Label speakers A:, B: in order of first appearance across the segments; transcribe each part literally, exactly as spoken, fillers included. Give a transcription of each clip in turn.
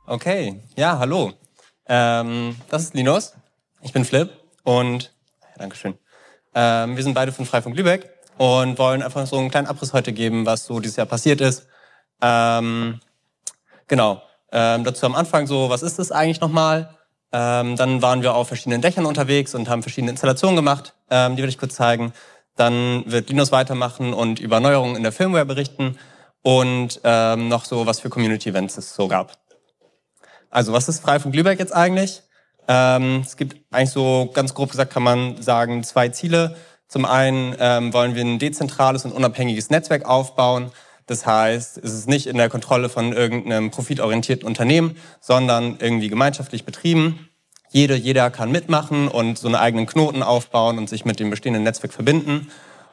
A: Okay, ja, hallo. Ähm, das ist Linus, ich bin Flip und ja, Dankeschön. Ähm, wir sind beide von Freifunk Lübeck und wollen einfach so einen kleinen Abriss heute geben, was so dieses Jahr passiert ist. Ähm, genau, ähm, dazu am Anfang so, was ist das eigentlich nochmal? Ähm, dann waren wir auf verschiedenen Dächern unterwegs und haben verschiedene Installationen gemacht, ähm, die werde ich kurz zeigen. Dann wird Linus weitermachen und über Neuerungen in der Firmware berichten und ähm, noch so, was für Community-Events es so gab. Also was ist Freifunk Lübeck jetzt eigentlich? Ähm, es gibt eigentlich so, ganz grob gesagt kann man sagen, zwei Ziele. Zum einen ähm, wollen wir ein dezentrales und unabhängiges Netzwerk aufbauen. Das heißt, es ist nicht in der Kontrolle von irgendeinem profitorientierten Unternehmen, sondern irgendwie gemeinschaftlich betrieben. Jede, jeder kann mitmachen und so einen eigenen Knoten aufbauen und sich mit dem bestehenden Netzwerk verbinden.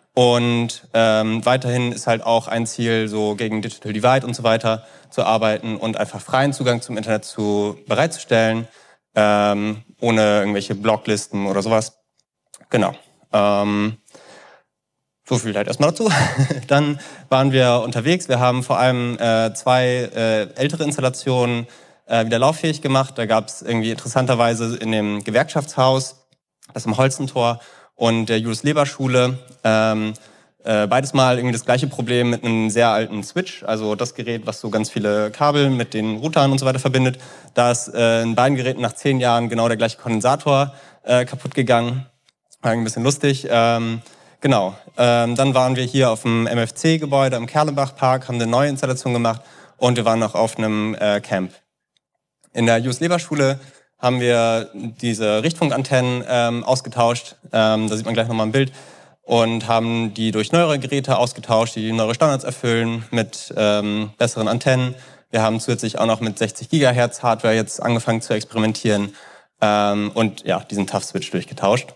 A: Und ähm, weiterhin ist halt auch ein Ziel, so gegen Digital Divide und so weiter zu arbeiten und einfach freien Zugang zum Internet zu bereitzustellen, ähm, ohne irgendwelche Blocklisten oder sowas. Genau. Ähm, so viel halt erstmal dazu. Dann waren wir unterwegs. Wir haben vor allem äh, zwei äh, ältere Installationen äh, wieder lauffähig gemacht. Da gab es irgendwie interessanterweise in dem Gewerkschaftshaus, das im Holzentor, und der Julius-Leber-Schule, ähm, äh, beides mal irgendwie das gleiche Problem mit einem sehr alten Switch, also das Gerät, was so ganz viele Kabel mit den Routern und so weiter verbindet. Da ist äh, in beiden Geräten nach zehn Jahren genau der gleiche Kondensator äh, kaputt gegangen. War ein bisschen lustig. Ähm, genau. Ähm, dann waren wir hier auf dem M F C-Gebäude im Kerlenbach-Park, haben eine neue Installation gemacht und wir waren noch auf einem äh, Camp. In der Julius-Leber-Schule haben wir diese Richtfunkantennen ähm, ausgetauscht. Ähm, da sieht man gleich nochmal ein Bild. Und haben die durch neuere Geräte ausgetauscht, die neuere Standards erfüllen mit ähm, besseren Antennen. Wir haben zusätzlich auch noch mit sechzig Gigahertz Hardware jetzt angefangen zu experimentieren ähm, und ja, diesen Tough-Switch durchgetauscht.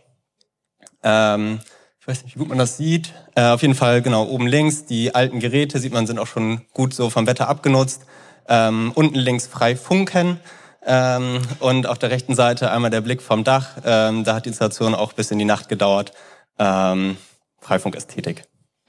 A: Ähm, ich weiß nicht, wie gut man das sieht. Äh, auf jeden Fall, genau, oben links, die alten Geräte, sieht man, sind auch schon gut so vom Wetter abgenutzt. Ähm, unten links frei funken. Ähm, und auf der rechten Seite einmal der Blick vom Dach. Ähm, da hat die Installation auch bis in die Nacht gedauert. Ähm, Freifunk-Ästhetik.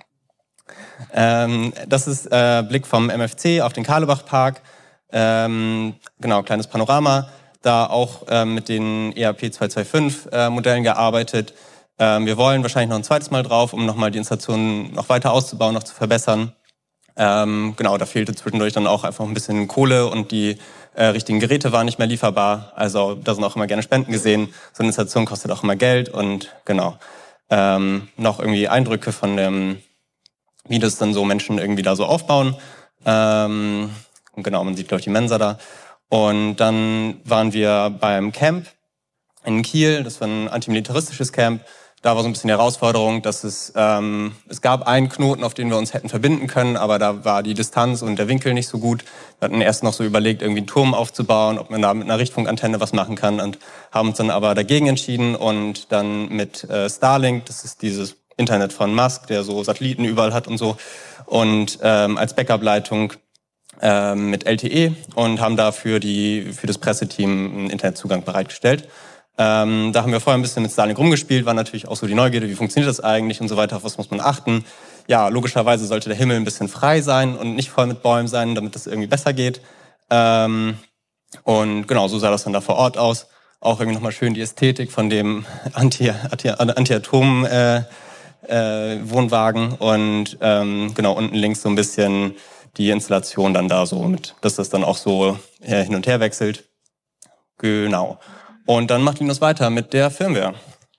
A: Ähm, das ist äh, Blick vom M F C auf den Karlebach-Park. Ähm, genau, kleines Panorama. Da auch ähm, mit den E R P zwei zwei fünf äh, Modellen gearbeitet. Ähm, wir wollen wahrscheinlich noch ein zweites Mal drauf, um nochmal die Installation noch weiter auszubauen, noch zu verbessern. Ähm, genau, da fehlte zwischendurch dann auch einfach ein bisschen Kohle und die äh, richtigen Geräte waren nicht mehr lieferbar. Also da sind auch immer gerne Spenden gesehen. So eine Installation kostet auch immer Geld und genau. Ähm, noch irgendwie Eindrücke von dem, wie das dann so Menschen irgendwie da so aufbauen. Ähm, und genau, man sieht, glaube ich, die Mensa da. Und dann waren wir beim Camp in Kiel. Das war ein antimilitaristisches Camp. Da war so ein bisschen die Herausforderung, dass es, ähm, es gab einen Knoten, auf den wir uns hätten verbinden können, aber da war die Distanz und der Winkel nicht so gut. Wir hatten erst noch so überlegt, irgendwie einen Turm aufzubauen, ob man da mit einer Richtfunkantenne was machen kann und haben uns dann aber dagegen entschieden und dann mit äh, Starlink, das ist dieses Internet von Musk, der so Satelliten überall hat und so, und ähm, als Backup-Leitung ähm, mit L T E und haben dafür die, für das Presseteam einen Internetzugang bereitgestellt. Ähm, da haben wir vorher ein bisschen mit Starlink rumgespielt, war natürlich auch so die Neugierde, wie funktioniert das eigentlich und so weiter, auf was muss man achten. Ja, logischerweise sollte der Himmel ein bisschen frei sein und nicht voll mit Bäumen sein, damit das irgendwie besser geht. Ähm, und genau, so sah das dann da vor Ort aus. Auch irgendwie nochmal schön die Ästhetik von dem Anti, Anti, Anti-Atom äh, äh, Wohnwagen und ähm, genau unten links so ein bisschen die Installation dann da so mit, dass das dann auch so äh, hin und her wechselt. Genau. Und dann macht Linus weiter mit der Firmware.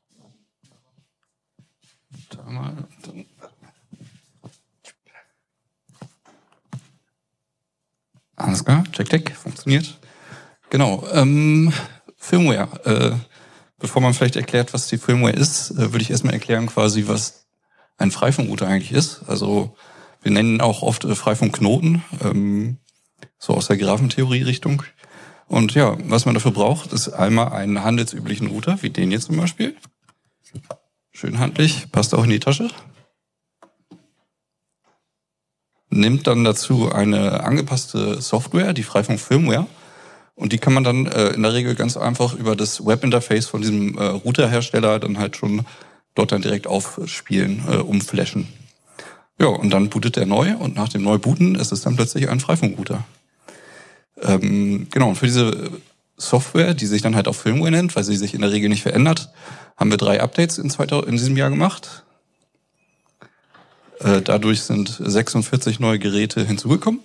B: Alles klar, check, check, funktioniert. Genau, ähm, Firmware. Äh, bevor man vielleicht erklärt, was die Firmware ist, äh, würde ich erstmal erklären quasi, was ein Freifunkrouter eigentlich ist. Also wir nennen auch oft äh, Freifunkknoten, ähm, so aus der Graphentheorie-Richtung. Und ja, was man dafür braucht, ist einmal einen handelsüblichen Router, wie den hier zum Beispiel. Schön handlich, passt auch in die Tasche. Nimmt dann dazu eine angepasste Software, die Freifunk Firmware. Und die kann man dann äh, in der Regel ganz einfach über das Webinterface von diesem äh, Routerhersteller dann halt schon dort dann direkt aufspielen, äh, umflashen. Ja, und dann bootet er neu und nach dem Neubooten ist es dann plötzlich ein Freifunkrouter. Ähm, genau, und für diese Software, die sich dann halt auch Filmware nennt, weil sie sich in der Regel nicht verändert, haben wir drei Updates in, zweitausend, in diesem Jahr gemacht. Äh, dadurch sind sechsundvierzig neue Geräte hinzugekommen.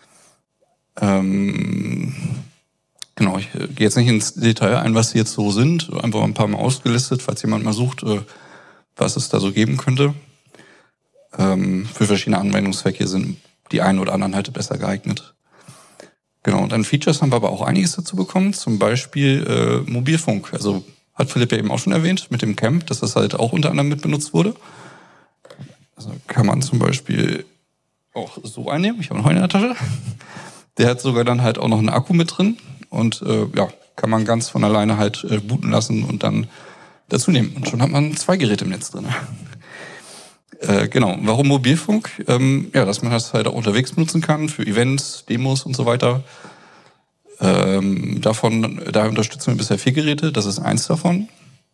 B: Ähm, genau, ich äh, gehe jetzt nicht ins Detail ein, was sie jetzt so sind, einfach ein paar Mal ausgelistet, falls jemand mal sucht, äh, was es da so geben könnte. Ähm, für verschiedene Anwendungszwecke sind die einen oder anderen halt besser geeignet. Genau, und an Features haben wir aber auch einiges dazu bekommen, zum Beispiel äh, Mobilfunk. Also hat Philipp ja eben auch schon erwähnt mit dem Camp, dass das halt auch unter anderem mit benutzt wurde. Also kann man zum Beispiel auch so einnehmen. Ich habe noch einen in der Tasche. Der hat sogar dann halt auch noch einen Akku mit drin und äh, ja, kann man ganz von alleine halt äh, booten lassen und dann dazu nehmen. Und schon hat man zwei Geräte im Netz drin. Äh, genau. Warum Mobilfunk? Ähm, ja, dass man das halt auch unterwegs benutzen kann für Events, Demos und so weiter. Ähm, davon, da unterstützen wir bisher vier Geräte. Das ist eins davon.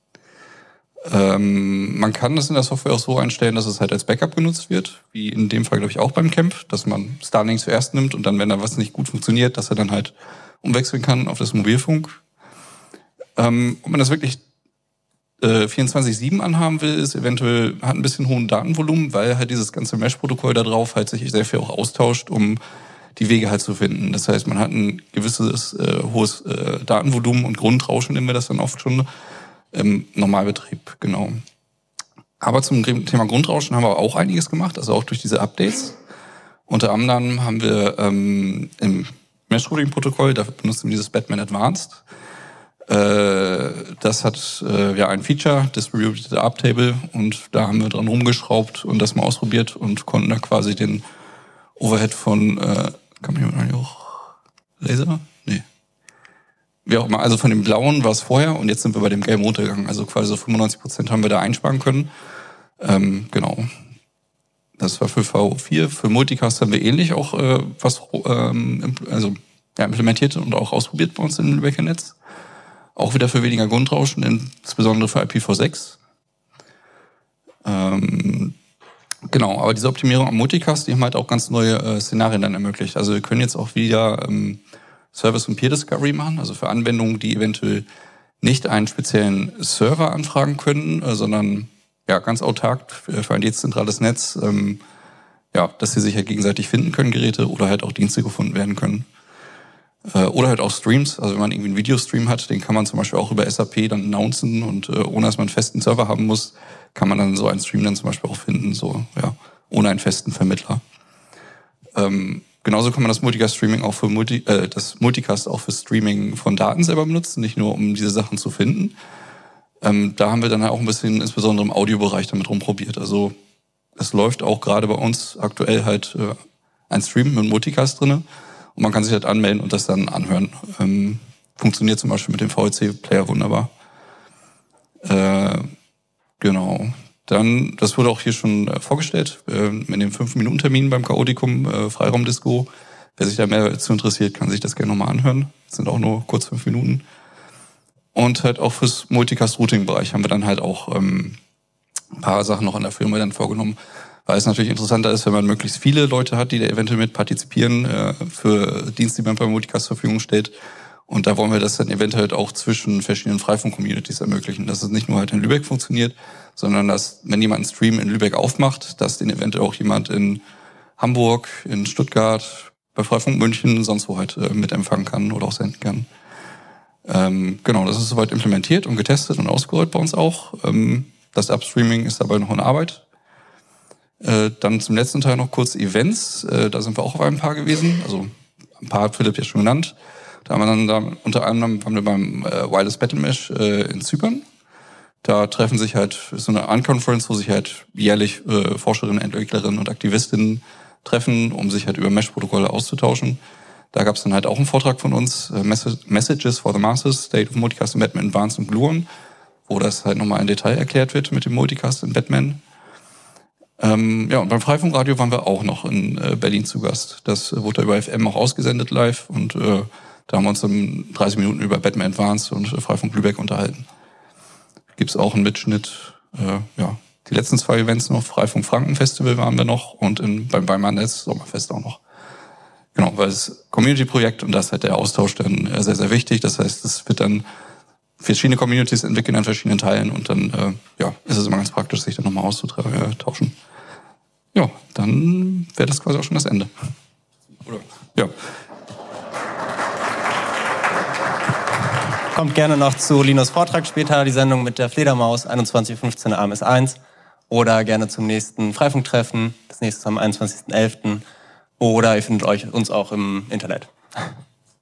B: Ähm, man kann das in der Software auch so einstellen, dass es halt als Backup genutzt wird, wie in dem Fall, glaube ich, auch beim Camp, dass man Starlink zuerst nimmt und dann, wenn da was nicht gut funktioniert, dass er dann halt umwechseln kann auf das Mobilfunk. Ähm, ob man das wirklich äh, vierundzwanzig sieben anhaben will, ist eventuell, hat ein bisschen hohen Datenvolumen, weil halt dieses ganze Mesh-Protokoll da drauf halt sich sehr viel auch austauscht, um die Wege halt zu finden. Das heißt, man hat ein gewisses äh, hohes äh, Datenvolumen und Grundrauschen, nennen wir das dann oft schon, im Normalbetrieb, genau. Aber zum Thema Grundrauschen haben wir auch einiges gemacht, also auch durch diese Updates. Unter anderem haben wir ähm, im Mesh-Routing-Protokoll, dafür benutzen wir dieses Batman Advanced. Äh, das hat äh, ja ein Feature, Distributed Uptable, und da haben wir dran rumgeschraubt und das mal ausprobiert und konnten da quasi den Overhead von, äh, kann man hier auch Laser? Nee. Wie auch immer, also von dem blauen war es vorher und jetzt sind wir bei dem gelben runtergegangen. Also quasi so fünfundneunzig Prozent haben wir da einsparen können. Ähm, genau. Das war für V O vier. Für Multicast haben wir ähnlich auch äh, was ähm, also, ja, implementiert und auch ausprobiert bei uns im Lübecker Netz. Auch wieder für weniger Grundrauschen, insbesondere für I P v sechs. Ähm, genau, aber diese Optimierung am Multicast, die haben halt auch ganz neue äh, Szenarien dann ermöglicht. Also wir können jetzt auch wieder ähm, Service- und Peer-Discovery machen, also für Anwendungen, die eventuell nicht einen speziellen Server anfragen können, äh, sondern ja ganz autark für, für ein dezentrales Netz, ähm, ja, dass sie sich halt gegenseitig finden können, Geräte, oder halt auch Dienste gefunden werden können. Äh, oder halt auch Streams, also wenn man irgendwie einen Videostream hat, den kann man zum Beispiel auch über S A P dann announcen und äh, ohne dass man einen festen Server haben muss, kann man dann so einen Stream dann zum Beispiel auch finden, so ja, ohne einen festen Vermittler. Ähm, Genauso kann man das Multicast-Streaming auch für Multi, äh, das Multicast auch für Streaming von Daten selber benutzen, nicht nur um diese Sachen zu finden. Ähm, da haben wir dann auch ein bisschen, insbesondere im Audiobereich, damit rumprobiert. Also es läuft auch gerade bei uns aktuell halt äh, ein Stream mit Multicast drinne und man kann sich halt anmelden und das dann anhören. Ähm, funktioniert zum Beispiel mit dem V L C-Player wunderbar. Äh, genau. Dann, das wurde auch hier schon äh, vorgestellt, äh, in dem fünf Minuten Termin beim Chaotikum, äh, Freiraumdisco. Wer sich da mehr zu interessiert, kann sich das gerne nochmal anhören. Das sind auch nur kurz fünf Minuten. Und halt auch fürs Multicast-Routing-Bereich haben wir dann halt auch ähm, ein paar Sachen noch an der Firma dann vorgenommen, weil es natürlich interessanter ist, wenn man möglichst viele Leute hat, die da eventuell mit partizipieren äh, für Dienste, die man beim Multicast zur Verfügung stellt. Und da wollen wir das dann eventuell auch zwischen verschiedenen Freifunk-Communities ermöglichen, dass es nicht nur halt in Lübeck funktioniert, sondern dass, wenn jemand einen Stream in Lübeck aufmacht, dass den eventuell auch jemand in Hamburg, in Stuttgart, bei Freifunk München, sonst wo halt äh, mit empfangen kann oder auch senden kann. Ähm, genau, das ist soweit implementiert und getestet und ausgerollt bei uns auch. Ähm, das Upstreaming ist dabei noch in Arbeit. Äh, dann zum letzten Teil noch kurz Events. Äh, da sind wir auch auf ein paar gewesen. Also ein paar hat Philipp ja schon genannt. Da haben wir dann da, unter anderem waren wir beim äh, Wireless Battle Mesh äh, in Zypern. Da treffen sich halt, ist so eine Unconference, wo sich halt jährlich äh, Forscherinnen, Entwicklerinnen und Aktivistinnen treffen, um sich halt über Mesh-Protokolle auszutauschen. Da gab es dann halt auch einen Vortrag von uns, äh, Messages for the Masses, State of Multicast in Batman Advanced und Gluon, wo das halt nochmal in Detail erklärt wird mit dem Multicast in Batman. Ähm, ja, und beim Freifunkradio waren wir auch noch in äh, Berlin zu Gast. Das äh, wurde da über F M auch ausgesendet live und äh, da haben wir uns in dreißig Minuten über Batman Advanced und äh, Freifunk Lübeck unterhalten. Gibt's auch einen Mitschnitt, äh, ja, die letzten zwei Events noch, Freifunk Franken Festival waren wir noch und in, beim Weimar Netz Sommerfest auch noch. Genau, weil es Community-Projekt und da ist halt der Austausch dann äh, sehr, sehr wichtig. Das heißt, es wird dann verschiedene Communities entwickeln an verschiedenen Teilen und dann äh, ja, ist es immer ganz praktisch, sich dann nochmal auszutauschen. Ja, dann wäre das quasi auch schon das Ende. Oder? Ja.
A: Kommt gerne noch zu Linus Vortrag später, die Sendung mit der Fledermaus, einundzwanzig Uhr fünfzehn A M S eins. Oder gerne zum nächsten Freifunktreffen, das nächste am einundzwanzigsten elften Oder ihr findet euch uns auch im Internet.